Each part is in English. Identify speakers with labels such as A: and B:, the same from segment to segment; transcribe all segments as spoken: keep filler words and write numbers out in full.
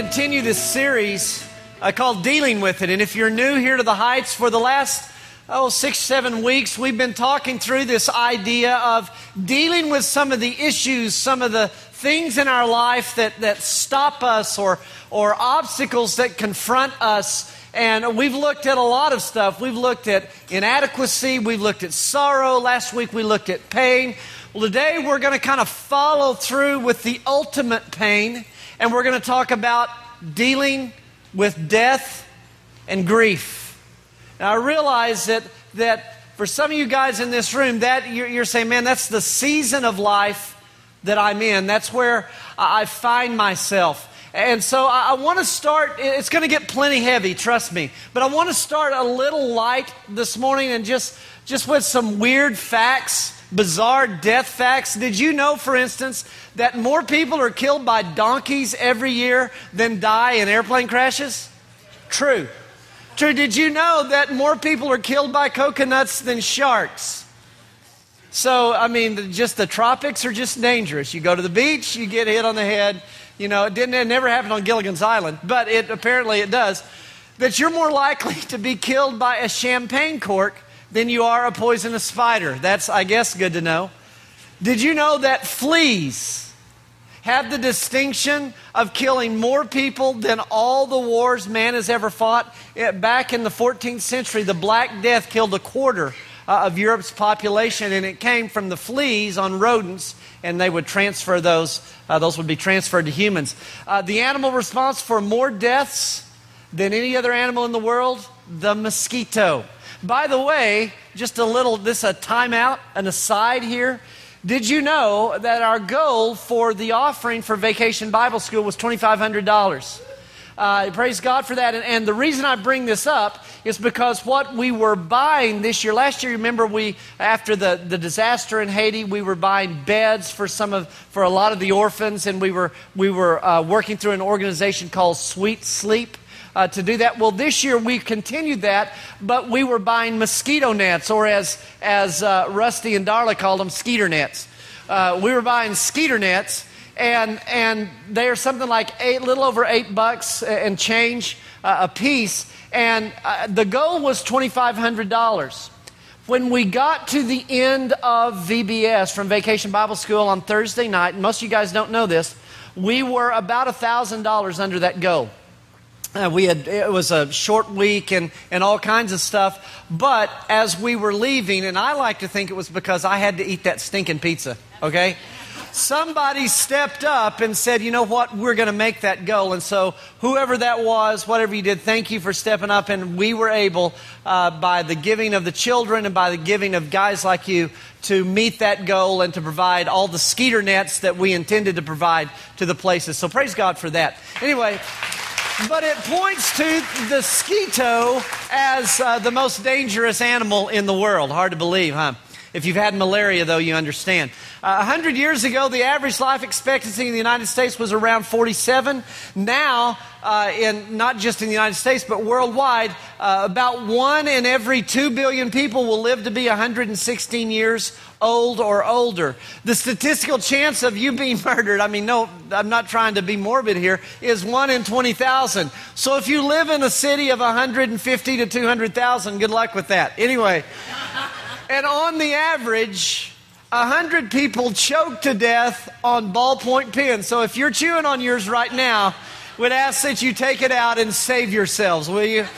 A: continue this series uh, called Dealing With It. And if you're new here to the Heights, for the last, oh, six, seven weeks, we've been talking through this idea of dealing with some of the issues, some of the things in our life that, that stop us or, or obstacles that confront us. And we've looked at a lot of stuff. We've looked at inadequacy. We've looked at sorrow. Last week we looked at pain. Well, today we're going to kind of follow through with the ultimate pain. And we're going to talk about dealing with death and grief. Now, I realize that that for some of you guys in this room, that you're, you're saying, man, that's the season of life that I'm in. That's where I find myself. And so I, I want to start, it's going to get plenty heavy, trust me. But I want to start a little light this morning and just, just with some weird facts. Bizarre death facts. Did you know, for instance, that more people are killed by donkeys every year than die in airplane crashes? True. True. Did you know that more people are killed by coconuts than sharks? So, I mean, just the tropics are just dangerous. You go to the beach, you get hit on the head. You know, it didn't. It never happened on Gilligan's Island, but it apparently it does. That you're more likely to be killed by a champagne cork than you are a poisonous spider. That's, I guess, good to know. Did you know that fleas have the distinction of killing more people than all the wars man has ever fought? It, back in the fourteenth century, the Black Death killed a quarter uh, of Europe's population, and it came from the fleas on rodents, and they would transfer those. Uh, those would be transferred to humans. Uh, the animal responsible for more deaths than any other animal in the world, the mosquito. By the way, just a little, this a timeout, an aside here. Did you know that our goal for the offering for Vacation Bible School was twenty-five hundred dollars? Uh, praise God for that. And, and the reason I bring this up is because what we were buying this year, last year, remember we, after the, the disaster in Haiti, we were buying beds for some of, for a lot of the orphans, and we were, we were uh, working through an organization called Sweet Sleep. Uh, to do that. Well, this year we continued that, but we were buying mosquito nets, or as as uh, Rusty and Darla called them, skeeter nets. Uh, we were buying skeeter nets, and and they are something like eight, little over eight bucks and change uh, a piece. And uh, the goal was twenty-five hundred dollars. When we got to the end of V B S, from Vacation Bible School, on Thursday night, and most of you guys don't know this, we were about a thousand dollars under that goal. Uh, we had it was a short week and, and all kinds of stuff. But as we were leaving, and I like to think it was because I had to eat that stinking pizza, okay? Somebody stepped up and said, you know what, we're going to make that goal. And so whoever that was, whatever you did, thank you for stepping up. And we were able, uh, by the giving of the children and by the giving of guys like you, to meet that goal and to provide all the skeeter nets that we intended to provide to the places. So praise God for that. Anyway, but it points to the mosquito as uh, the most dangerous animal in the world. Hard to believe, huh? If you've had malaria, though, you understand. Uh, one hundred years ago, the average life expectancy in the United States was around forty-seven. Now, uh, in not just in the United States, but worldwide, uh, about one in every two billion people will live to be one hundred sixteen years old or older. The statistical chance of you being murdered, I mean, no, I'm not trying to be morbid here, is one in twenty thousand. So if you live in a city of one hundred fifty to two hundred thousand, good luck with that. Anyway, and on the average, one hundred people choke to death on ballpoint pens. So if you're chewing on yours right now, we'd ask that you take it out and save yourselves, will you?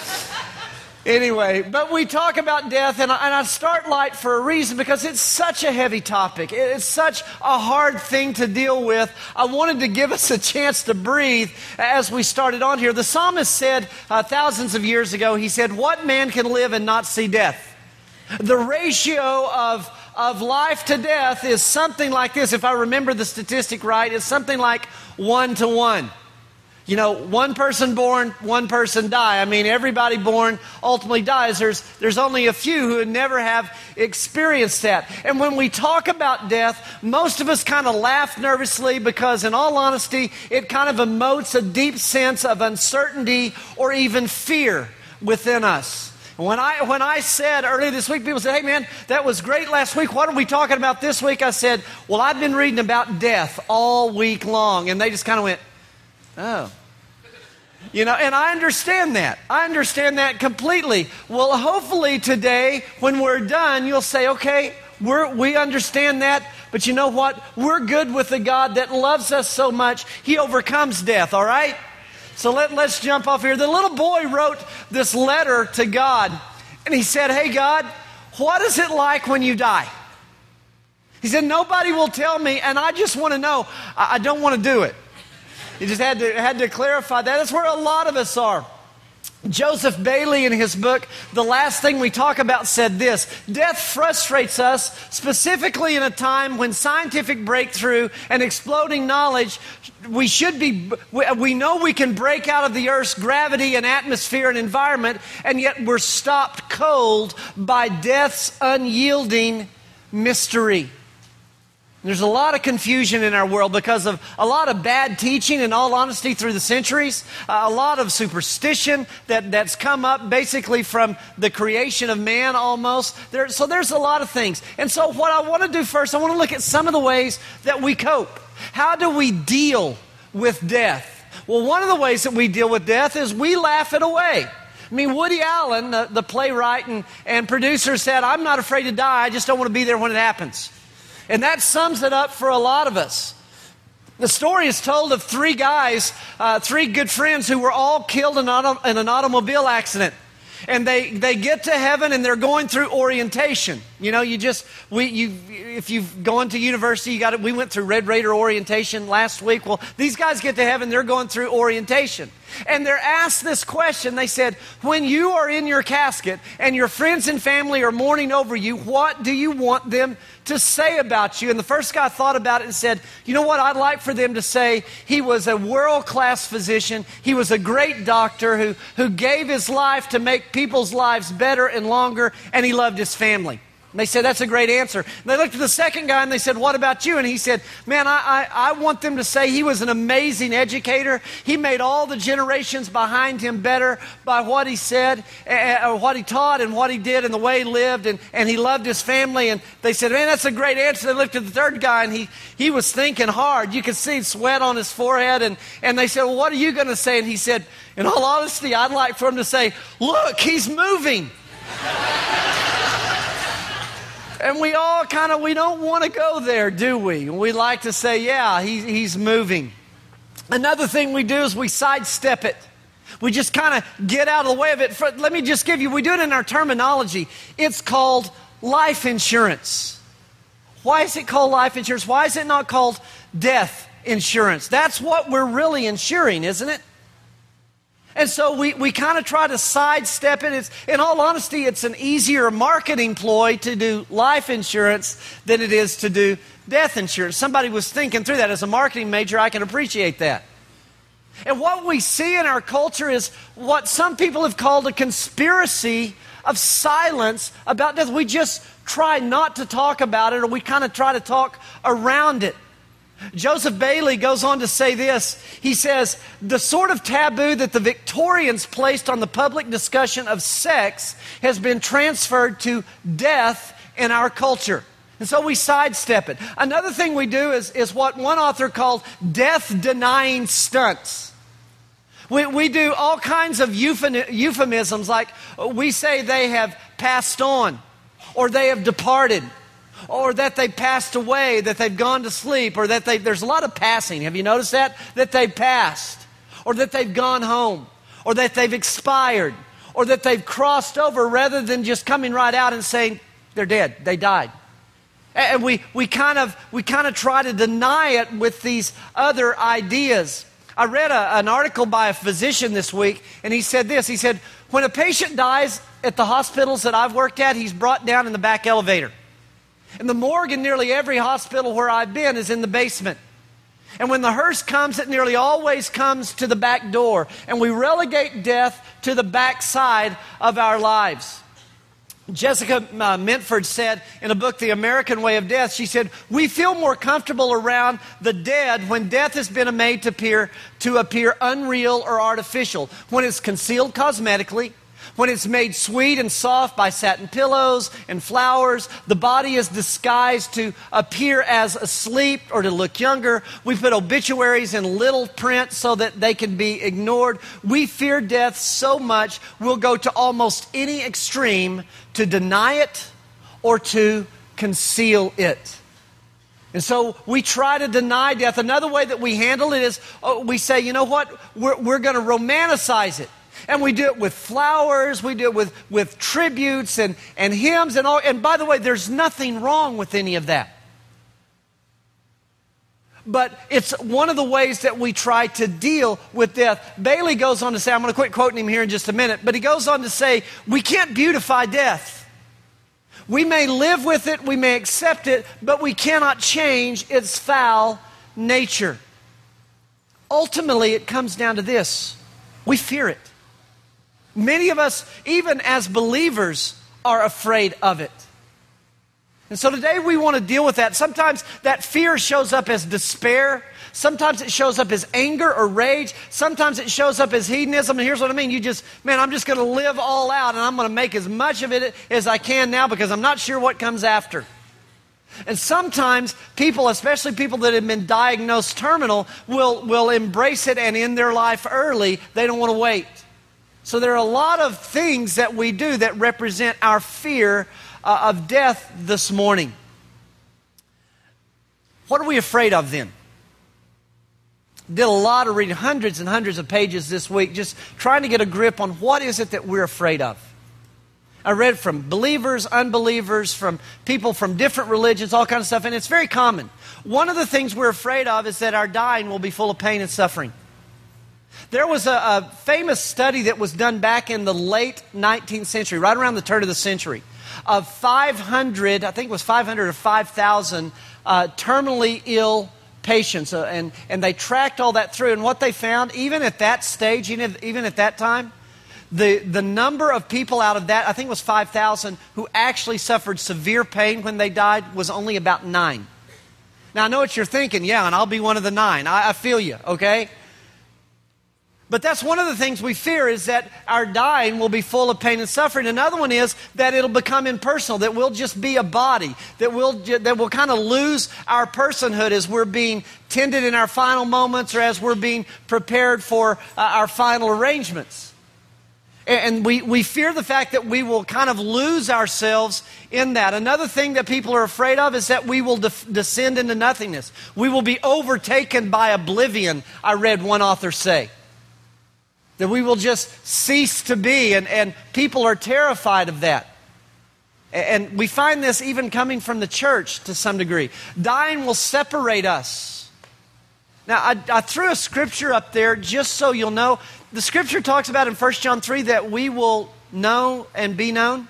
A: Anyway, but we talk about death, and I, and I start light for a reason, because it's such a heavy topic. It's such a hard thing to deal with. I wanted to give us a chance to breathe as we started on here. The psalmist said uh, thousands of years ago, he said, what man can live and not see death? The ratio of, of life to death is something like this. If I remember the statistic right, it's something like one to one. You know, one person born, one person die. I mean, everybody born ultimately dies. There's, there's only a few who would never have experienced that. And when we talk about death, most of us kind of laugh nervously because, in all honesty, it kind of emotes a deep sense of uncertainty or even fear within us. When I when I said earlier this week, people said, hey man, that was great last week. What are we talking about this week? I said, well, I've been reading about death all week long. And they just kind of went, oh. You know, and I understand that. I understand that completely. Well, hopefully today, when we're done, you'll say, okay, we're, we understand that, but you know what? We're good with the God that loves us so much, He overcomes death, all right? So let, let's jump off here. The little boy wrote this letter to God, and he said, hey, God, what is it like when you die? He said, nobody will tell me, and I just want to know. I, I don't want to do it. He just had to, had to clarify that. That's where a lot of us are. Joseph Bailey, in his book, The Last Thing We Talk About, said this: death frustrates us, specifically in a time when scientific breakthrough and exploding knowledge, we should be, we know we can break out of the Earth's gravity and atmosphere and environment, and yet we're stopped cold by death's unyielding mystery. There's a lot of confusion in our world because of a lot of bad teaching, in all honesty, through the centuries. Uh, a lot of superstition that, that's come up basically from the creation of man almost. There, so there's a lot of things. And so what I want to do first, I want to look at some of the ways that we cope. How do we deal with death? Well, one of the ways that we deal with death is we laugh it away. I mean, Woody Allen, the, the playwright and, and producer, said, I'm not afraid to die, I just don't want to be there when it happens. And that sums it up for a lot of us. The story is told of three guys, uh, three good friends who were all killed in, auto, in an automobile accident. And they, they get to heaven and they're going through orientation. You know, you just, we, you, if you've gone to university, you got it. We went through Red Raider orientation last week. Well, these guys get to heaven, they're going through orientation. And they're asked this question. They said, when you are in your casket and your friends and family are mourning over you, what do you want them to say about you? And the first guy thought about it and said, you know what, I'd like for them to say he was a world-class physician. He was a great doctor who, who gave his life to make people's lives better and longer, and he loved his family. And they said, that's a great answer. And they looked at the second guy and they said, what about you? And he said, man, I, I, I want them to say he was an amazing educator. He made all the generations behind him better by what he said, uh, or what he taught and what he did and the way he lived, and, and he loved his family. And they said, man, that's a great answer. They looked at the third guy and he, he was thinking hard. You could see sweat on his forehead. And, and they said, well, what are you going to say? And he said, in all honesty, I'd like for him to say, look, he's moving. And we all kind of, we don't want to go there, do we? We like to say, yeah, he, he's moving. Another thing we do is we sidestep it. We just kind of get out of the way of it. For, let me just give you, we do it in our terminology. It's called life insurance. Why is it called life insurance? Why is it not called death insurance? That's what we're really insuring, isn't it? And so we, we kind of try to sidestep it. It's, in all honesty, it's an easier marketing ploy to do life insurance than it is to do death insurance. Somebody was thinking through that. As a marketing major, I can appreciate that. And what we see in our culture is what some people have called a conspiracy of silence about death. We just try not to talk about it, or we kind of try to talk around it. Joseph Bailey goes on to say this. He says, the sort of taboo that the Victorians placed on the public discussion of sex has been transferred to death in our culture. And so we sidestep it. Another thing we do is, is what one author called death-denying stunts. We, we do all kinds of euphemisms, like we say they have passed on, or they have departed, or that they passed away, that they've gone to sleep, or that they, there's a lot of passing. Have you noticed that? That they've passed, or that they've gone home, or that they've expired, or that they've crossed over, rather than just coming right out and saying they're dead, they died. And we, we kind of we kind of try to deny it with these other ideas. I read a, an article by a physician this week, and he said this. He said, when a patient dies at the hospitals that I've worked at, he's brought down in the back elevator. And the morgue in nearly every hospital where I've been is in the basement. And when the hearse comes, it nearly always comes to the back door. And we relegate death to the back side of our lives. Jessica uh, Mintford said in a book, The American Way of Death, she said, we feel more comfortable around the dead when death has been made to appear, to appear unreal or artificial, when it's concealed cosmetically, When it's made sweet and soft by satin pillows and flowers, the body is disguised to appear as asleep or to look younger. We put obituaries in little print so that they can be ignored. We fear death so much, we'll go to almost any extreme to deny it or to conceal it. And so we try to deny death. Another way that we handle it is oh, we say, you know what, we're, we're going to romanticize it. And we do it with flowers, we do it with, with tributes and, and hymns and all. And by the way, there's nothing wrong with any of that. But it's one of the ways that we try to deal with death. Bailey goes on to say, I'm going to quit quoting him here in just a minute, but he goes on to say, we can't beautify death. We may live with it, we may accept it, but we cannot change its foul nature. Ultimately, it comes down to this. We fear it. Many of us, even as believers, are afraid of it. And so today we want to deal with that. Sometimes that fear shows up as despair. Sometimes it shows up as anger or rage. Sometimes it shows up as hedonism. And here's what I mean. You just, man, I'm just going to live all out and I'm going to make as much of it as I can now because I'm not sure what comes after. And sometimes people, especially people that have been diagnosed terminal, will, will embrace it and end their life early. They don't want to wait. So there are a lot of things that we do that represent our fear uh, of death this morning. What are we afraid of then? Did a lot of reading, hundreds and hundreds of pages this week, just trying to get a grip on what is it that we're afraid of. I read from believers, unbelievers, from people from different religions, all kinds of stuff, and it's very common. One of the things we're afraid of is that our dying will be full of pain and suffering. There was a, a famous study that was done back in the late nineteenth century, right around the turn of the century, of five hundred, I think it was five hundred or five thousand uh, terminally ill patients, uh, and, and they tracked all that through. And what they found, even at that stage, even, even at that time, the, the number of people out of that, I think it was five thousand, who actually suffered severe pain when they died was only about nine. Now, I know what you're thinking, yeah, and I'll be one of the nine. I, I feel you, okay? But that's one of the things we fear, is that our dying will be full of pain and suffering. Another one is that it'll become impersonal, that we'll just be a body, that we'll, that we'll kind of lose our personhood as we're being tended in our final moments or as we're being prepared for uh, our final arrangements. And we, we fear the fact that we will kind of lose ourselves in that. Another thing that people are afraid of is that we will de- descend into nothingness. We will be overtaken by oblivion, I read one author say. That we will just cease to be, and, and people are terrified of that. And we find this even coming from the church to some degree. Dying will separate us. Now, I, I threw a scripture up there just so you'll know. The scripture talks about in First John three that we will know and be known.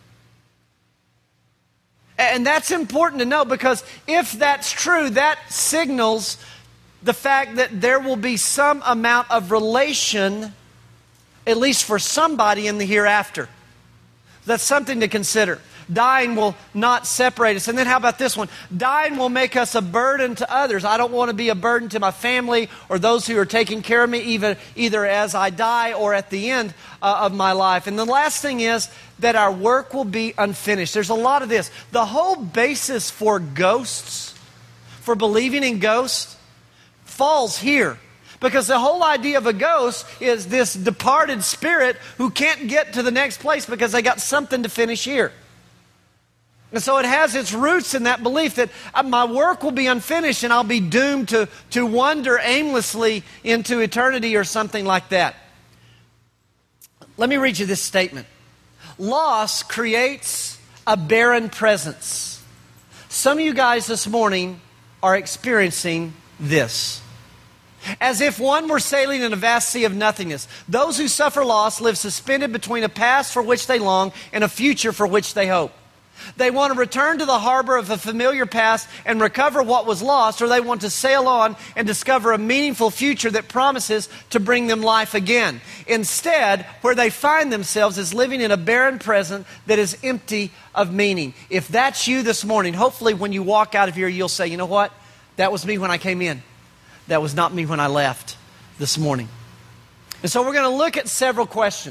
A: And that's important to know, because if that's true, that signals the fact that there will be some amount of relation, at least for somebody, in the hereafter. That's something to consider. Dying will not separate us. And then how about this one? Dying will make us a burden to others. I don't want to be a burden to my family or those who are taking care of me, even, either as I die or at the end uh, of my life. And the last thing is that our work will be unfinished. There's a lot of this. The whole basis for ghosts, for believing in ghosts, falls here. Because the whole idea of a ghost is this departed spirit who can't get to the next place because they got something to finish here. And so it has its roots in that belief that my work will be unfinished and I'll be doomed to, to wander aimlessly into eternity or something like that. Let me read you this statement. Loss creates a barren presence. Some of you guys this morning are experiencing this. As if one were sailing in a vast sea of nothingness. Those who suffer loss live suspended between a past for which they long and a future for which they hope. They want to return to the harbor of a familiar past and recover what was lost, or they want to sail on and discover a meaningful future that promises to bring them life again. Instead, where they find themselves is living in a barren present that is empty of meaning. If that's you this morning, hopefully when you walk out of here, you'll say, you know what? That was me when I came in. That was not me when I left this morning. And so we're going to look at several questions.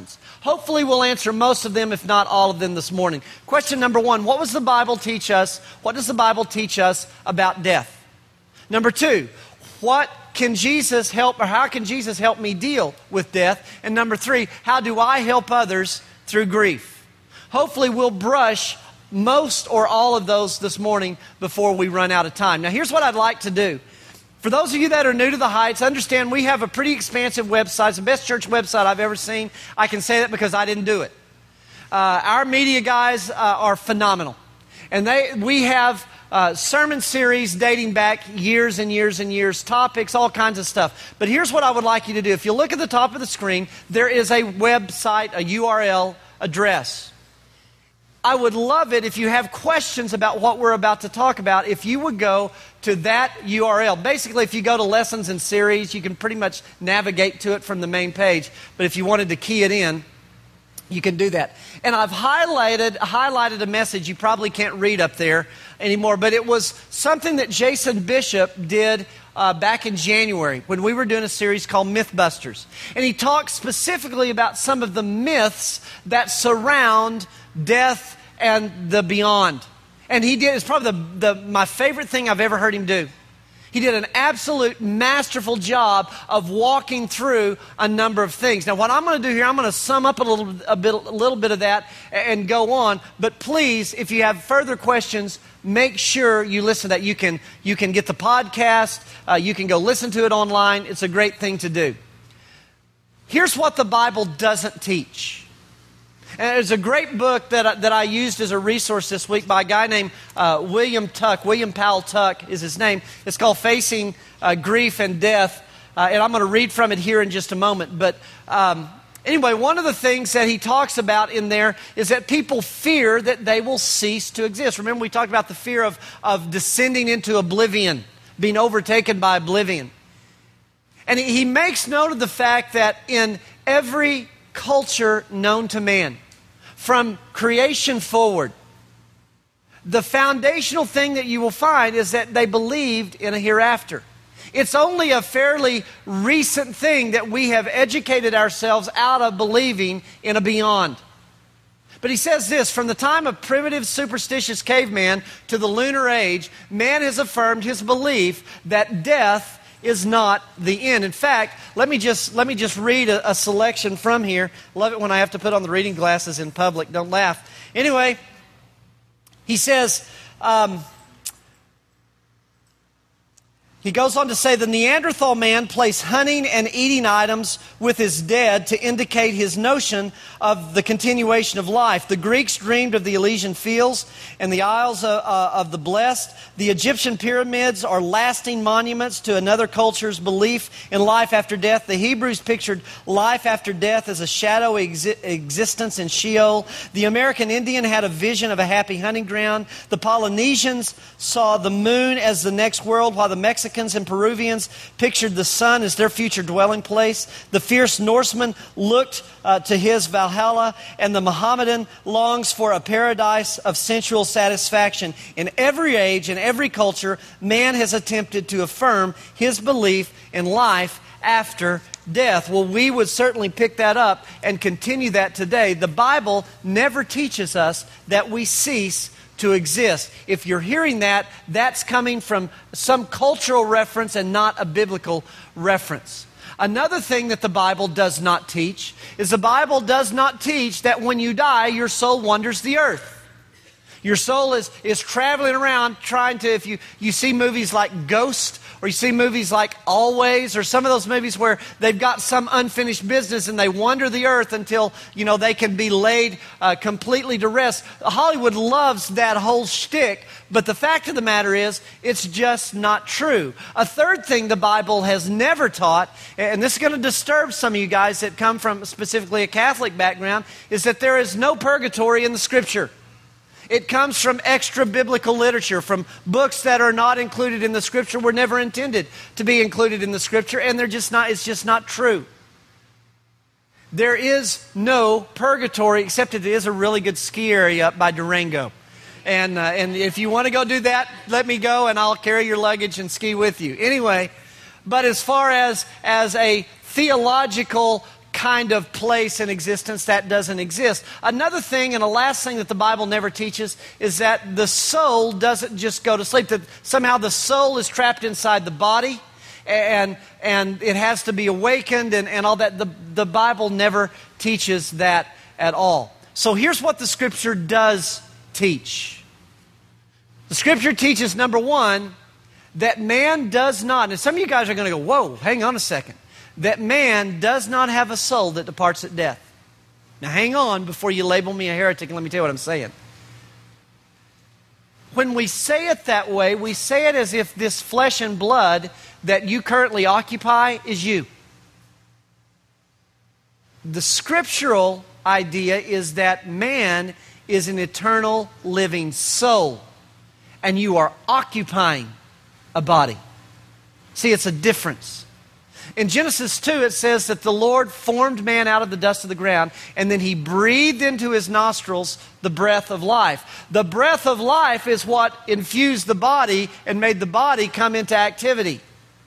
A: Hopefully we'll answer most of them, if not all of them this morning. Question number one, what does the Bible teach us? What does the Bible teach us about death? Number two, what can Jesus help, or how can Jesus help me deal with death? And number three, how do I help others through grief? Hopefully we'll brush most or all of those this morning before we run out of time. Now here's what I'd like to do. For those of you that are new to the Heights, understand we have a pretty expansive website. It's the best church website I've ever seen. I can say that because I didn't do it. Uh, our media guys uh, are phenomenal. And they we have uh, sermon series dating back years and years and years, topics, all kinds of stuff. But here's what I would like you to do. If you look at the top of the screen, there is a website, a U R L address. I would love it if you have questions about what we're about to talk about, if you would go to that U R L. Basically, if you go to Lessons and Series, you can pretty much navigate to it from the main page. But if you wanted to key it in, you can do that. And I've highlighted highlighted a message you probably can't read up there anymore, but it was something that Jason Bishop did uh, back in January when we were doing a series called Mythbusters. And he talked specifically about some of the myths that surround death and the beyond. And he did, it's probably the, the my favorite thing I've ever heard him do. He did an absolute masterful job of walking through a number of things. Now, what I'm going to do here, I'm going to sum up a little, a bit, a little bit of that and go on. But please, if you have further questions, make sure you listen to that. You can, you can get the podcast. Uh, you can go listen to it online. It's a great thing to do. Here's what the Bible doesn't teach. And there's a great book that I, that I used as a resource this week by a guy named uh, William Tuck. William Powell Tuck is his name. It's called Facing uh, Grief and Death. Uh, and I'm going to read from it here in just a moment. But um, anyway, one of the things that he talks about in there is that people fear that they will cease to exist. Remember, we talked about the fear of, of descending into oblivion, being overtaken by oblivion. And he, he makes note of the fact that in every culture known to man, from creation forward, the foundational thing that you will find is that they believed in a hereafter. It's only a fairly recent thing that we have educated ourselves out of believing in a beyond. But he says this, from the time of primitive superstitious caveman to the lunar age, man has affirmed his belief that death is not the end. In fact, let me just let me just read a, a selection from here. Love it when I have to put on the reading glasses in public. Don't laugh. Anyway, he says, um, he goes on to say, the Neanderthal man placed hunting and eating items with his dead to indicate his notion of the continuation of life. The Greeks dreamed of the Elysian fields and the Isles of, uh, of the Blessed. The Egyptian pyramids are lasting monuments to another culture's belief in life after death. The Hebrews pictured life after death as a shadowy exi- existence in Sheol. The American Indian had a vision of a happy hunting ground. The Polynesians saw the moon as the next world, while the Mexicans and Peruvians pictured the sun as their future dwelling place. The fierce Norseman looked uh, to his Valhalla, and the Mohammedan longs for a paradise of sensual satisfaction. In every age and every culture, man has attempted to affirm his belief in life after death. Well, we would certainly pick that up and continue that today. The Bible never teaches us that we cease to exist. If you're hearing that, that's coming from some cultural reference and not a biblical reference. Another thing that the Bible does not teach is the Bible does not teach that when you die, your soul wanders the earth. Your soul is, is traveling around trying to, if you, you see movies like Ghost, or you see movies like Always, or some of those movies where they've got some unfinished business and they wander the earth until, you know, they can be laid uh, completely to rest. Hollywood loves that whole shtick, but the fact of the matter is, it's just not true. A third thing the Bible has never taught, and this is going to disturb some of you guys that come from specifically a Catholic background, is that there is no purgatory in the Scripture. It comes from extra biblical literature, from books that are not included in the Scripture, were never intended to be included in the Scripture, and they're just not, it's just not true. There is no purgatory, except it is a really good ski area up by Durango. And, uh, and if you want to go do that, let me go and I'll carry your luggage and ski with you. Anyway, but as far as, as a theological kind of place in existence. That doesn't exist. Another thing, and a last thing that the Bible never teaches, is that the soul doesn't just go to sleep. That somehow the soul is trapped inside the body, and and it has to be awakened, and, and all that. The, the Bible never teaches that at all. So here's what the Scripture does teach. The Scripture teaches, number one, that man does not, and some of you guys are going to go, whoa, hang on a second. That man does not have a soul that departs at death. Now hang on before you label me a heretic, and let me tell you what I'm saying. When we say it that way, we say it as if this flesh and blood that you currently occupy is you. The scriptural idea is that man is an eternal living soul, and you are occupying a body. See, it's a difference. In Genesis two, it says that the Lord formed man out of the dust of the ground, and then He breathed into his nostrils the breath of life. The breath of life is what infused the body and made the body come into activity.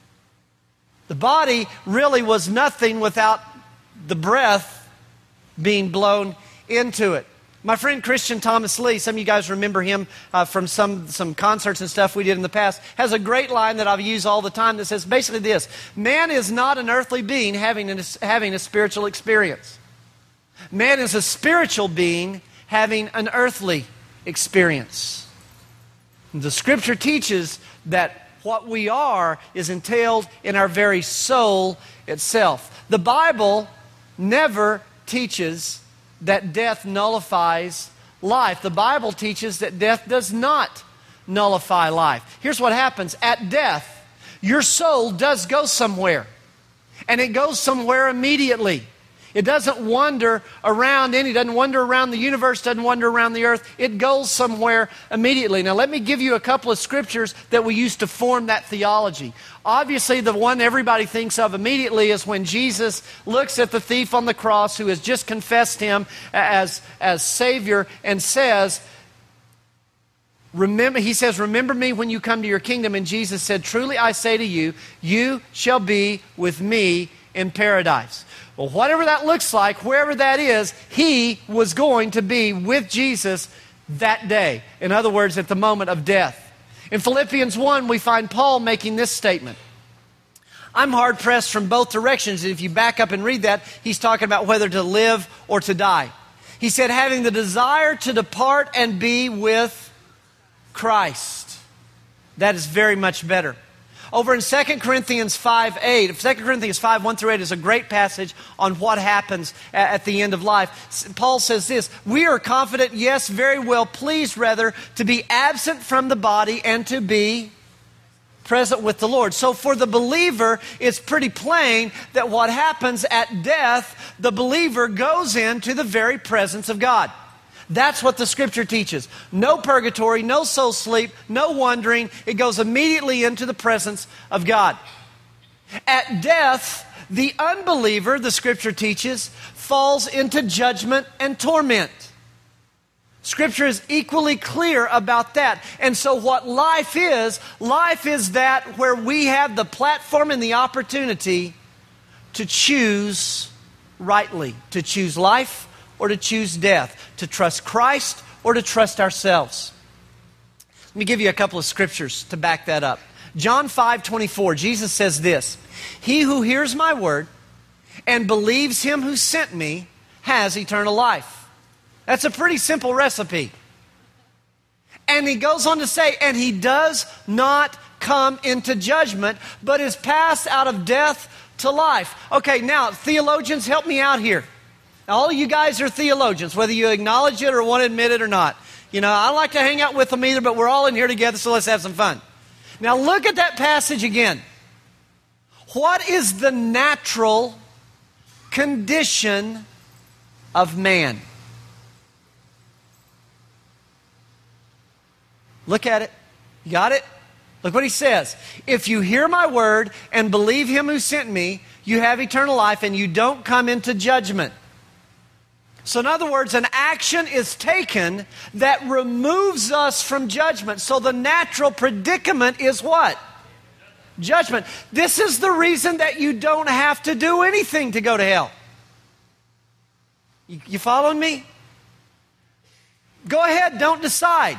A: The body really was nothing without the breath being blown into it. My friend Christian Thomas Lee, some of you guys remember him uh, from some, some concerts and stuff we did in the past, has a great line that I've used all the time that says basically this: man is not an earthly being having, an, having a spiritual experience. Man is a spiritual being having an earthly experience. The Scripture teaches that what we are is entailed in our very soul itself. The Bible never teaches that death nullifies life. The Bible teaches that death does not nullify life. Here's what happens. At death, your soul does go somewhere. And it goes somewhere immediately. It doesn't wander around any, doesn't wander around the universe, doesn't wander around the earth. It goes somewhere immediately. Now let me give you a couple of scriptures that we use to form that theology. Obviously, the one everybody thinks of immediately is when Jesus looks at the thief on the cross who has just confessed Him as, as Savior and says, Remember, he says, remember me when you come to your kingdom. And Jesus said, truly I say to you, you shall be with me in paradise. Well, whatever that looks like, wherever that is, he was going to be with Jesus that day. In other words, at the moment of death. In Philippians one, we find Paul making this statement. I'm hard-pressed from both directions. And if you back up and read that, he's talking about whether to live or to die. He said, having the desire to depart and be with Christ. That is very much better. Over in Second Corinthians five eight, Second Corinthians five one through eight is a great passage on what happens at the end of life. Paul says this, we are confident, yes, very well pleased rather, to be absent from the body and to be present with the Lord. So for the believer, it's pretty plain that what happens at death, the believer goes into the very presence of God. That's what the Scripture teaches. No purgatory, no soul sleep, no wandering. It goes immediately into the presence of God. At death, the unbeliever, the Scripture teaches, falls into judgment and torment. Scripture is equally clear about that. And so what life is, life is that where we have the platform and the opportunity to choose rightly, to choose life or to choose death, to trust Christ or to trust ourselves. Let me give you a couple of scriptures to back that up. John five twenty-four, Jesus says this, he who hears my word and believes him who sent me has eternal life. That's a pretty simple recipe. And he goes on to say, and he does not come into judgment, but is passed out of death to life. Okay, now, theologians, help me out here. Now, all of you guys are theologians, whether you acknowledge it or want to admit it or not. You know, I don't like to hang out with them either, but we're all in here together, so let's have some fun. Now, look at that passage again. What is the natural condition of man? Look at it. You got it? Look what he says. If you hear my word and believe him who sent me, you have eternal life and you don't come into judgment. So in other words, an action is taken that removes us from judgment. So the natural predicament is what? Judgment. This is the reason that you don't have to do anything to go to hell. You, you following me? Go ahead, don't decide.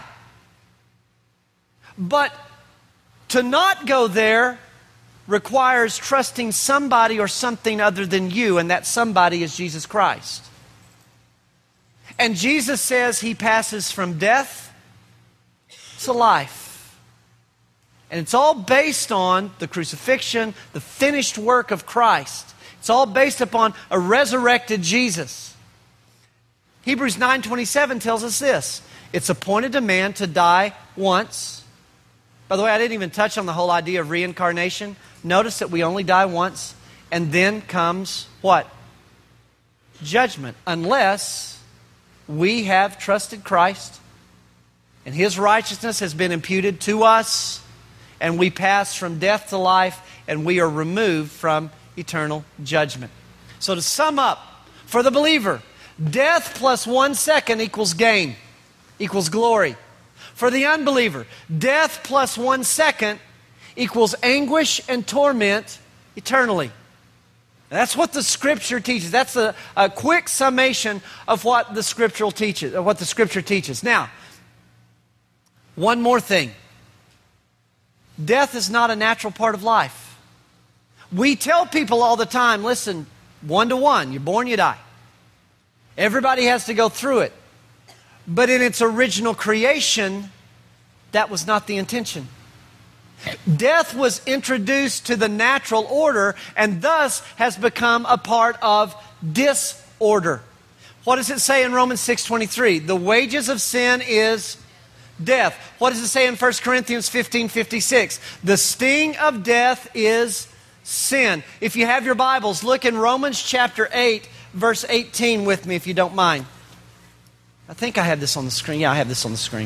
A: But to not go there requires trusting somebody or something other than you, and that somebody is Jesus Christ. And Jesus says he passes from death to life. And it's all based on the crucifixion, the finished work of Christ. It's all based upon a resurrected Jesus. Hebrews nine twenty-seven tells us this. It's appointed to man to die once. By the way, I didn't even touch on the whole idea of reincarnation. Notice that we only die once, and then comes what? Judgment. Unless we have trusted Christ, and His righteousness has been imputed to us, and we pass from death to life, and we are removed from eternal judgment. So to sum up, for the believer, death plus one second equals gain, equals glory. For the unbeliever, death plus one second equals anguish and torment eternally. That's what the Scripture teaches. That's a, a quick summation of what the Scripture teaches. Of what the Scripture teaches. Now, one more thing. Death is not a natural part of life. We tell people all the time, listen, one to one, you're born, you die. Everybody has to go through it. But in its original creation, that was not the intention. Death was introduced to the natural order and thus has become a part of disorder. What does it say in Romans six twenty-three? The wages of sin is death. What does it say in First Corinthians fifteen fifty-six? The sting of death is sin. If you have your Bibles, look in Romans chapter eight, verse eighteen with me if you don't mind. I think I have this on the screen. Yeah, I have this on the screen.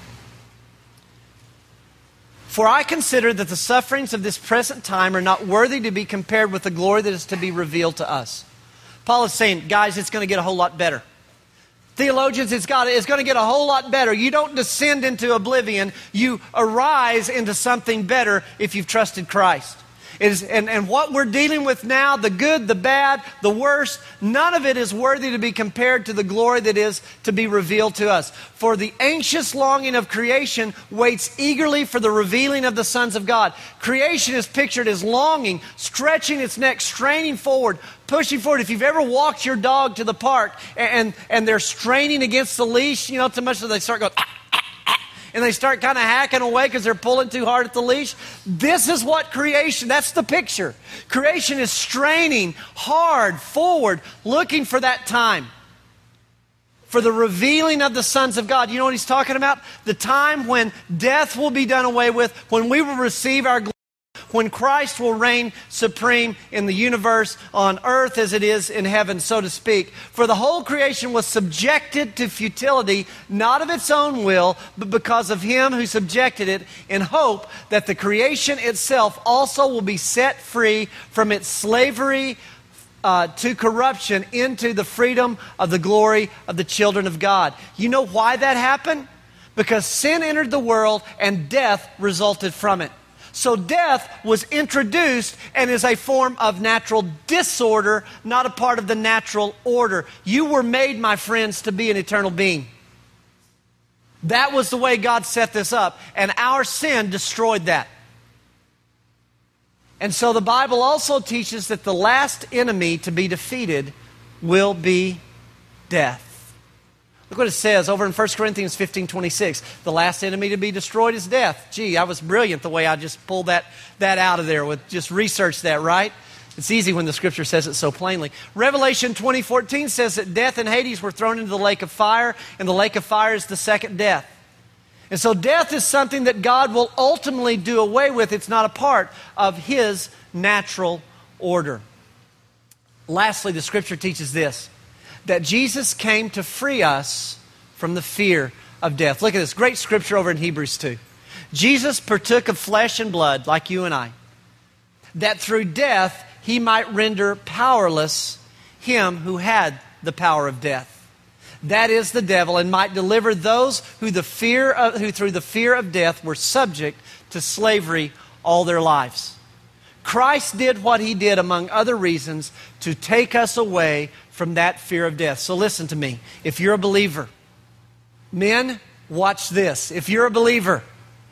A: For I consider that the sufferings of this present time are not worthy to be compared with the glory that is to be revealed to us. Paul is saying, guys, it's going to get a whole lot better. Theologians, it's got it's going to get a whole lot better. You don't descend into oblivion. You arise into something better if you've trusted Christ. It is, and, and what we're dealing with now, the good, the bad, the worst, none of it is worthy to be compared to the glory that is to be revealed to us. For the anxious longing of creation waits eagerly for the revealing of the sons of God. Creation is pictured as longing, stretching its neck, straining forward, pushing forward. If you've ever walked your dog to the park and, and, and they're straining against the leash, you know, too much that they start going, ah, and they start kind of hacking away because they're pulling too hard at the leash. This is what creation, that's the picture. Creation is straining hard forward, looking for that time. For the revealing of the sons of God. You know what he's talking about? The time when death will be done away with, when we will receive our glory, when Christ will reign supreme in the universe, on earth as it is in heaven, so to speak. For the whole creation was subjected to futility, not of its own will, but because of Him who subjected it, in hope that the creation itself also will be set free from its slavery uh, to corruption into the freedom of the glory of the children of God. You know why that happened? Because sin entered the world and death resulted from it. So death was introduced and is a form of natural disorder, not a part of the natural order. You were made, my friends, to be an eternal being. That was the way God set this up, and our sin destroyed that. And so the Bible also teaches that the last enemy to be defeated will be death. Look what it says over in First Corinthians fifteen twenty-six. The last enemy to be destroyed is death. Gee, I was brilliant the way I just pulled that, that out of there with just research that, right? It's easy when the Scripture says it so plainly. Revelation twenty fourteen says that death and Hades were thrown into the lake of fire, and the lake of fire is the second death. And so death is something that God will ultimately do away with. It's not a part of His natural order. Lastly, the Scripture teaches this, that Jesus came to free us from the fear of death. Look at this great Scripture over in Hebrews two. Jesus partook of flesh and blood like you and I, that through death He might render powerless him who had the power of death. That is the devil, and might deliver those who the fear of, who through the fear of death were subject to slavery all their lives. Christ did what he did, among other reasons, to take us away from that fear of death. So listen to me. If you're a believer, men, watch this. If you're a believer,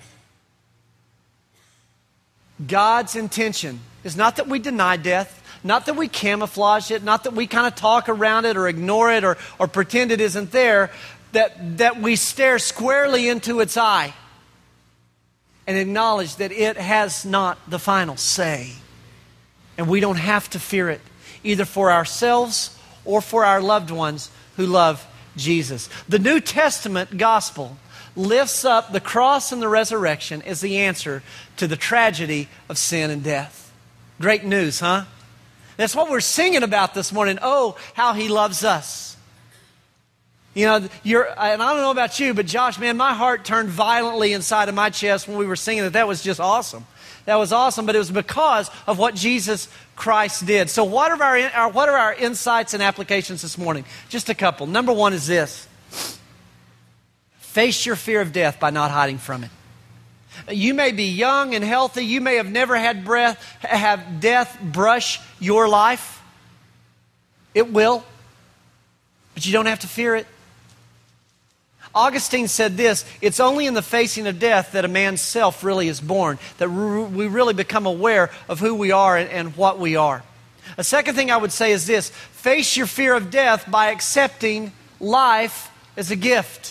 A: God's intention is not that we deny death, not that we camouflage it, not that we kind of talk around it or ignore it or, or pretend it isn't there, that, that we stare squarely into its eye and acknowledge that it has not the final say. And we don't have to fear it, either for ourselves or for our loved ones who love Jesus. The New Testament gospel lifts up the cross and the resurrection as the answer to the tragedy of sin and death. Great news, huh? That's what we're singing about this morning. Oh, how he loves us. You know, you're, and I don't know about you, but Josh, man, my heart turned violently inside of my chest when we were singing that. That was just awesome. That was awesome, but it was because of what Jesus Christ did. So what are our, our what are our insights and applications this morning? Just a couple. Number one is this. Face your fear of death by not hiding from it. You may be young and healthy. You may have never had breath, have death brush your life. It will. But you don't have to fear it. Augustine said this, it's only in the facing of death that a man's self really is born, that we really become aware of who we are and what we are. A second thing I would say is this, face your fear of death by accepting life as a gift.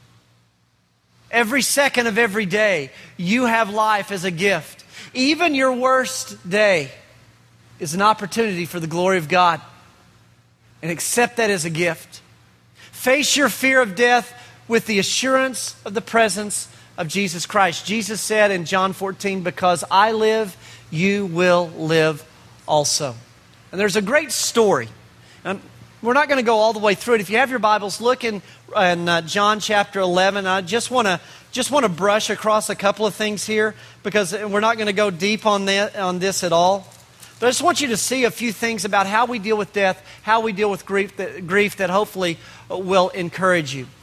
A: Every second of every day, you have life as a gift. Even your worst day is an opportunity for the glory of God. And accept that as a gift. Face your fear of death with the assurance of the presence of Jesus Christ. Jesus said in John fourteen, because I live, you will live also. And there's a great story. And we're not going to go all the way through it. If you have your Bibles, look in, in uh, John chapter eleven. I just want to just want to brush across a couple of things here because we're not going to go deep on, that, on this at all. But I just want you to see a few things about how we deal with death, how we deal with grief that, grief that hopefully will encourage you.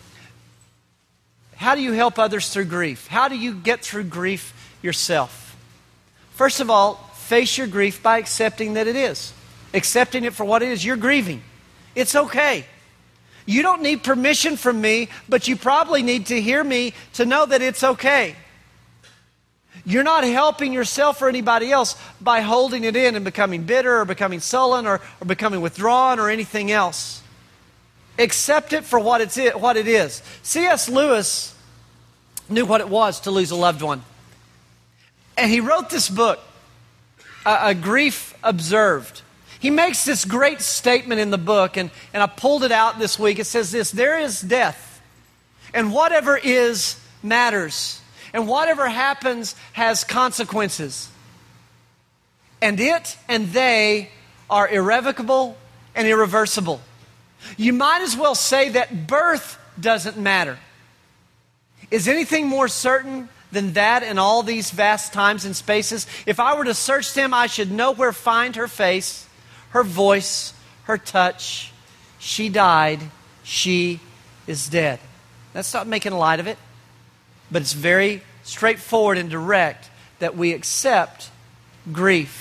A: How do you help others through grief? How do you get through grief yourself? First of all, face your grief by accepting that it is. Accepting it for what it is. You're grieving. It's okay. You don't need permission from me, but you probably need to hear me to know that it's okay. You're not helping yourself or anybody else by holding it in and becoming bitter or becoming sullen or, or becoming withdrawn or anything else. Accept it for what, it's it, what it is. C S Lewis knew what it was to lose a loved one. And he wrote this book, A, a Grief Observed. He makes this great statement in the book, and, and I pulled it out this week. It says this, there is death, and whatever is matters. And whatever happens has consequences. And it and they are irrevocable and irreversible. You might as well say that birth doesn't matter. Is anything more certain than that in all these vast times and spaces? If I were to search them, I should nowhere find her face, her voice, her touch. She died. She is dead. Let's stop making light of it. But it's very straightforward and direct that we accept grief.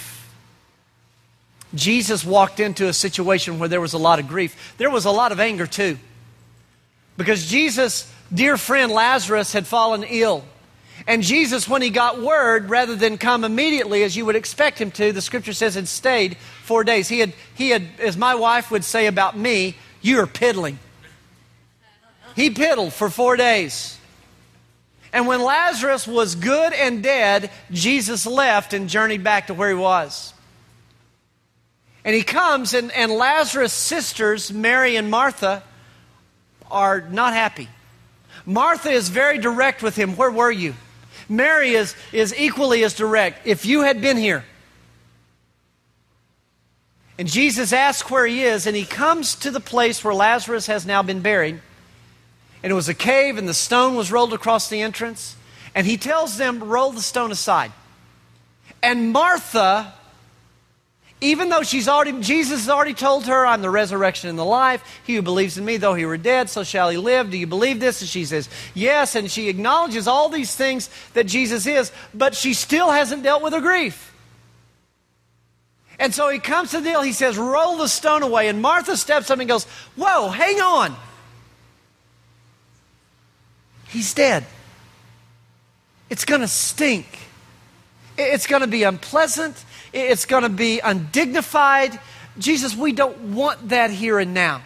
A: Jesus walked into a situation where there was a lot of grief. There was a lot of anger too. Because Jesus' dear friend Lazarus had fallen ill. And Jesus, when he got word, rather than come immediately as you would expect him to, the scripture says had stayed four days. He had, he had, as my wife would say about me, you are piddling. He piddled for four days. And when Lazarus was good and dead, Jesus left and journeyed back to where he was. And he comes, and, and Lazarus' sisters, Mary and Martha, are not happy. Martha is very direct with him. Where were you? Mary is, is equally as direct. If you had been here. And Jesus asks where he is, and he comes to the place where Lazarus has now been buried. And it was a cave, and the stone was rolled across the entrance. And he tells them, roll the stone aside. And Martha, even though she's already, Jesus has already told her, I'm the resurrection and the life. He who believes in me, though he were dead, so shall he live. Do you believe this? And she says, yes. And she acknowledges all these things that Jesus is, but she still hasn't dealt with her grief. And so he comes to the hill, he says, roll the stone away. And Martha steps up and goes, whoa, hang on. He's dead. It's going to stink. It's going to be unpleasant. It's going to be undignified. Jesus, we don't want that here and now.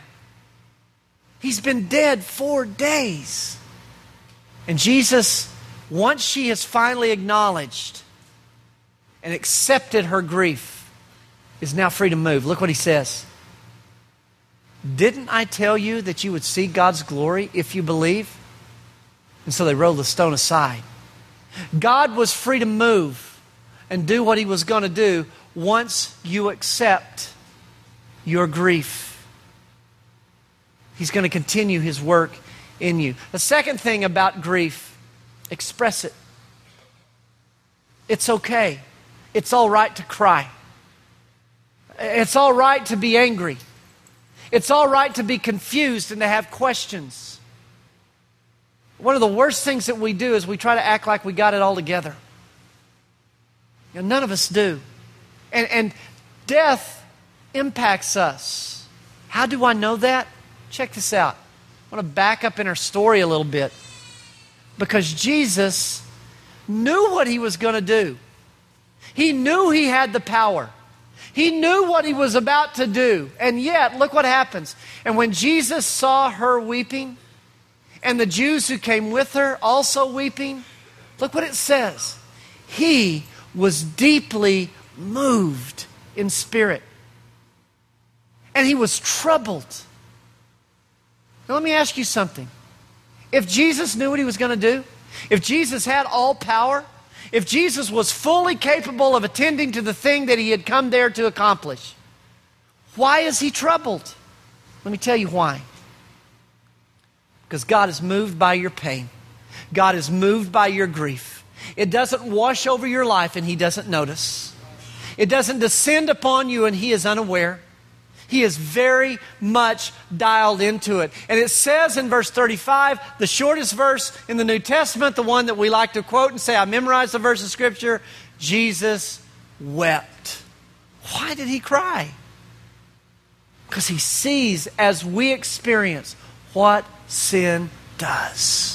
A: He's been dead four days. And Jesus, once she has finally acknowledged and accepted her grief, is now free to move. Look what he says. Didn't I tell you that you would see God's glory if you believe? And so they rolled the stone aside. God was free to move and do what he was going to do once you accept your grief. He's going to continue his work in you. The second thing about grief, express it. It's okay. It's all right to cry. It's all right to be angry. It's all right to be confused and to have questions. One of the worst things that we do is we try to act like we got it all together. You know, none of us do. And, and death impacts us. How do I know that? Check this out. I want to back up in our story a little bit. Because Jesus knew what he was going to do. He knew he had the power. He knew what he was about to do. And yet, look what happens. And when Jesus saw her weeping, and the Jews who came with her also weeping, look what it says. He was deeply moved in spirit. And he was troubled. Now let me ask you something. If Jesus knew what he was going to do, if Jesus had all power, if Jesus was fully capable of attending to the thing that he had come there to accomplish, why is he troubled? Let me tell you why. Because God is moved by your pain. God is moved by your grief. It doesn't wash over your life and he doesn't notice. It doesn't descend upon you and he is unaware. He is very much dialed into it. And it says in verse thirty-five, the shortest verse in the New Testament, the one that we like to quote and say, I memorized the verse of Scripture, Jesus wept. Why did he cry? Because he sees, as we experience, what sin does.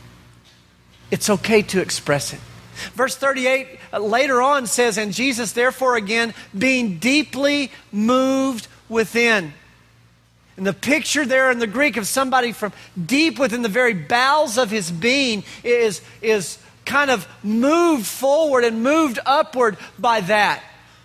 A: It's okay to express it. Verse thirty-eight uh, later on says, and Jesus therefore again, being deeply moved within. And the picture there in the Greek of somebody from deep within the very bowels of his being is, is kind of moved forward and moved upward by that.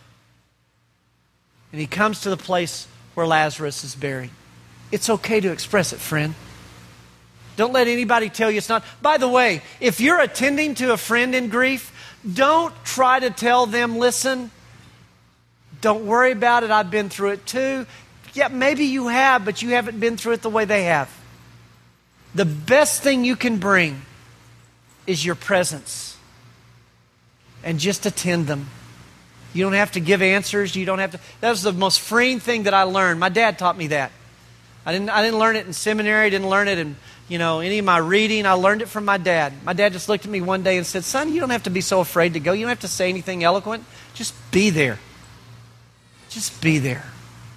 A: And he comes to the place where Lazarus is buried. It's okay to express it, friend. Don't let anybody tell you it's not. By the way, if you're attending to a friend in grief, don't try to tell them, listen, don't worry about it. I've been through it too. Yeah, maybe you have, but you haven't been through it the way they have. The best thing you can bring is your presence. And just attend them. You don't have to give answers. You don't have to. That was the most freeing thing that I learned. My dad taught me that. I didn't, I didn't learn it in seminary. Didn't learn it in, you know, any of my reading. I learned it from my dad. My dad just looked at me one day and said, son, you don't have to be so afraid to go. You don't have to say anything eloquent. Just be there. Just be there.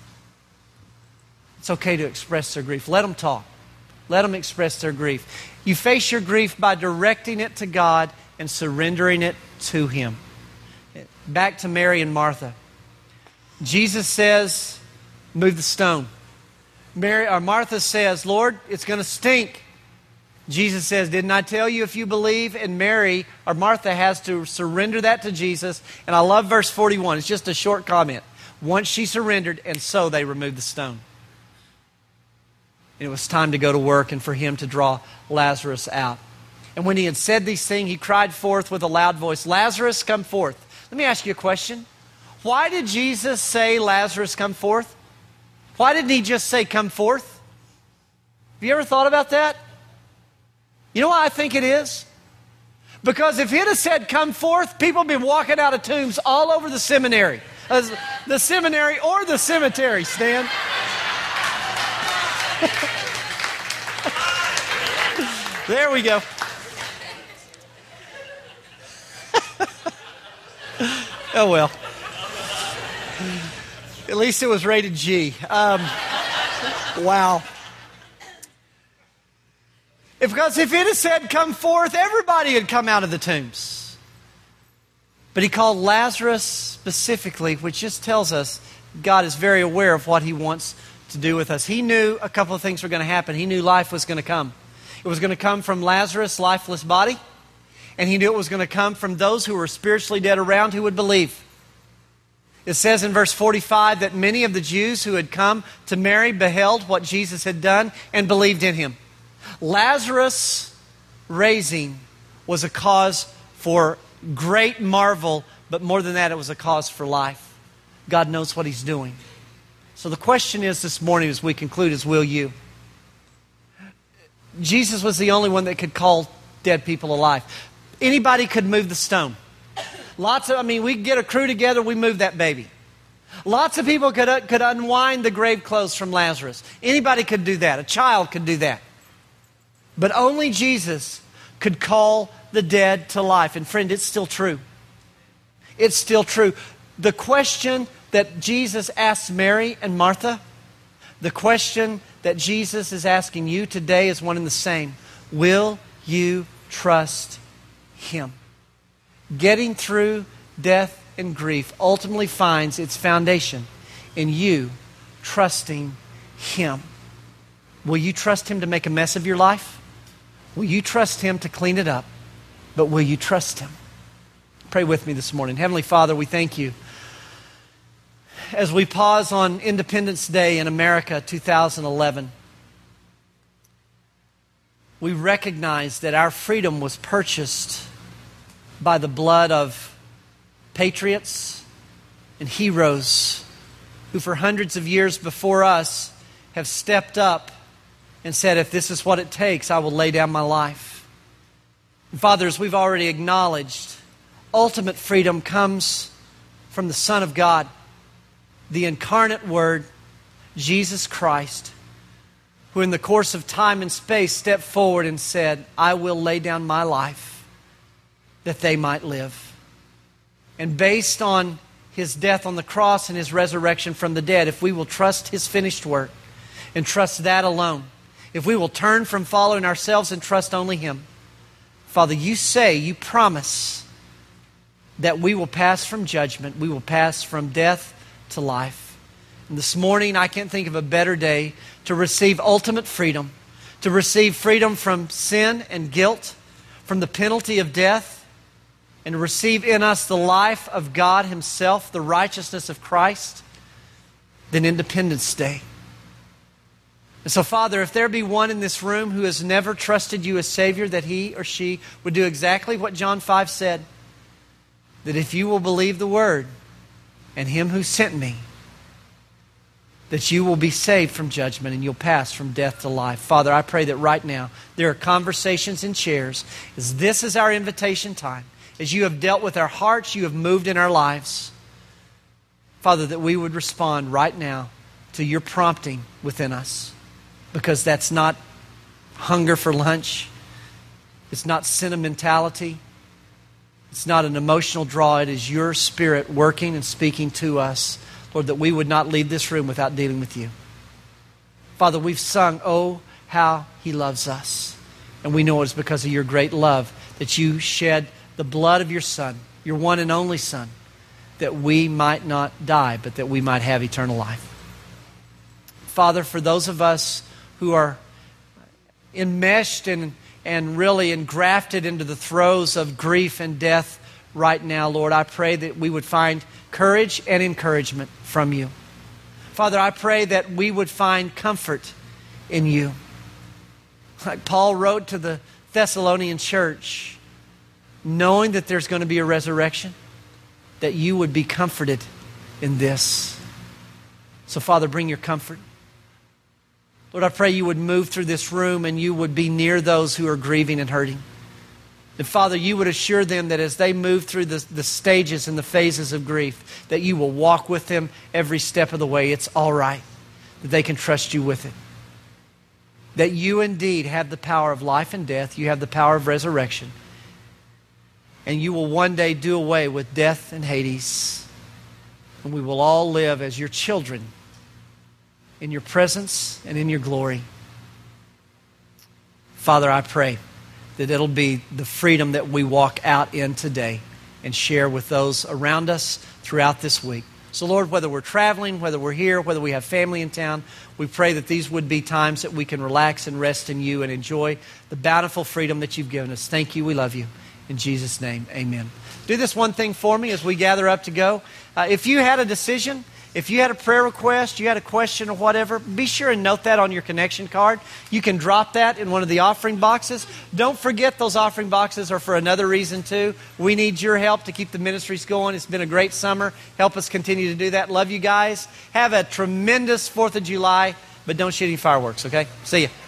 A: It's okay to express their grief. Let them talk. Let them express their grief. You face your grief by directing it to God and surrendering it to Him. Back to Mary and Martha. Jesus says, move the stone. Mary or Martha says, Lord, it's going to stink. Jesus says, didn't I tell you if you believe? And Mary or Martha has to surrender that to Jesus. And I love verse forty-one. It's just a short comment. Once she surrendered, and so they removed the stone. And it was time to go to work and for him to draw Lazarus out. And when he had said these things, he cried forth with a loud voice, Lazarus, come forth. Let me ask you a question. Why did Jesus say, Lazarus, come forth? Why didn't he just say, come forth? Have you ever thought about that? You know why I think it is? Because if he'd have said, come forth, people would be walking out of tombs all over the seminary. Uh, the seminary or the cemetery, Stan. There we go. Oh well. At least it was rated G. Um, wow. If, because if it had said, come forth, everybody had come out of the tombs. But he called Lazarus specifically, which just tells us God is very aware of what he wants to do with us. He knew a couple of things were going to happen. He knew life was going to come. It was going to come from Lazarus' lifeless body. And he knew it was going to come from those who were spiritually dead around who would believe. It says in verse forty-five that many of the Jews who had come to Mary beheld what Jesus had done and believed in him. Lazarus' raising was a cause for great marvel, but more than that, it was a cause for life. God knows what he's doing. So the question is this morning as we conclude is, will you? Jesus was the only one that could call dead people alive. Anybody could move the stone. Lots of, I mean, we get a crew together, we move that baby. Lots of people could, uh, could unwind the grave clothes from Lazarus. Anybody could do that. A child could do that. But only Jesus could call the dead to life. And friend, it's still true. It's still true. The question that Jesus asked Mary and Martha, the question that Jesus is asking you today is one and the same. Will you trust him? Getting through death and grief ultimately finds its foundation in you trusting him. Will you trust him to make a mess of your life? Will you trust him to clean it up? But will you trust him? Pray with me this morning. Heavenly Father, we thank you. As we pause on Independence Day in America two thousand eleven, we recognize that our freedom was purchased by the blood of patriots and heroes who for hundreds of years before us have stepped up and said, if this is what it takes, I will lay down my life. And Father, as we've already acknowledged, ultimate freedom comes from the Son of God, the incarnate Word, Jesus Christ, who in the course of time and space stepped forward and said, I will lay down my life that they might live. And based on his death on the cross and his resurrection from the dead, if we will trust his finished work and trust that alone, if we will turn from following ourselves and trust only him, Father, you say, you promise that we will pass from judgment, we will pass from death to life. And this morning, I can't think of a better day to receive ultimate freedom, to receive freedom from sin and guilt, from the penalty of death, and to receive in us the life of God himself, the righteousness of Christ, than Independence Day. And so, Father, if there be one in this room who has never trusted you as Savior, that he or she would do exactly what John five said, that if you will believe the Word and him who sent me, that you will be saved from judgment and you'll pass from death to life. Father, I pray that right now there are conversations in chairs, as this is our invitation time, as you have dealt with our hearts, you have moved in our lives. Father, that we would respond right now to your prompting within us, because that's not hunger for lunch. It's not sentimentality. It's not an emotional draw. It is your Spirit working and speaking to us. Lord, that we would not leave this room without dealing with you. Father, we've sung, oh, how he loves us. And we know it's because of your great love that you shed the blood of your Son, your one and only Son, that we might not die, but that we might have eternal life. Father, for those of us who are enmeshed and, and really engrafted into the throes of grief and death right now, Lord, I pray that we would find courage and encouragement from you. Father, I pray that we would find comfort in you. Like Paul wrote to the Thessalonian church, knowing that there's going to be a resurrection, that you would be comforted in this. So, Father, bring your comfort. Lord, I pray you would move through this room and you would be near those who are grieving and hurting. And Father, you would assure them that as they move through the, the stages and the phases of grief, that you will walk with them every step of the way. It's all right, that they can trust you with it. That you indeed have the power of life and death. You have the power of resurrection. And you will one day do away with death and Hades. And we will all live as your children in your presence and in your glory. Father, I pray that it'll be the freedom that we walk out in today and share with those around us throughout this week. So Lord, whether we're traveling, whether we're here, whether we have family in town, we pray that these would be times that we can relax and rest in you and enjoy the bountiful freedom that you've given us. Thank you. We love you. In Jesus' name, amen. Do this one thing for me as we gather up to go. Uh, if you had a decision, if you had a prayer request, you had a question or whatever, be sure and note that on your connection card. You can drop that in one of the offering boxes. Don't forget those offering boxes are for another reason too. We need your help to keep the ministries going. It's been a great summer. Help us continue to do that. Love you guys. Have a tremendous fourth of July, but don't shoot any fireworks, okay? See ya.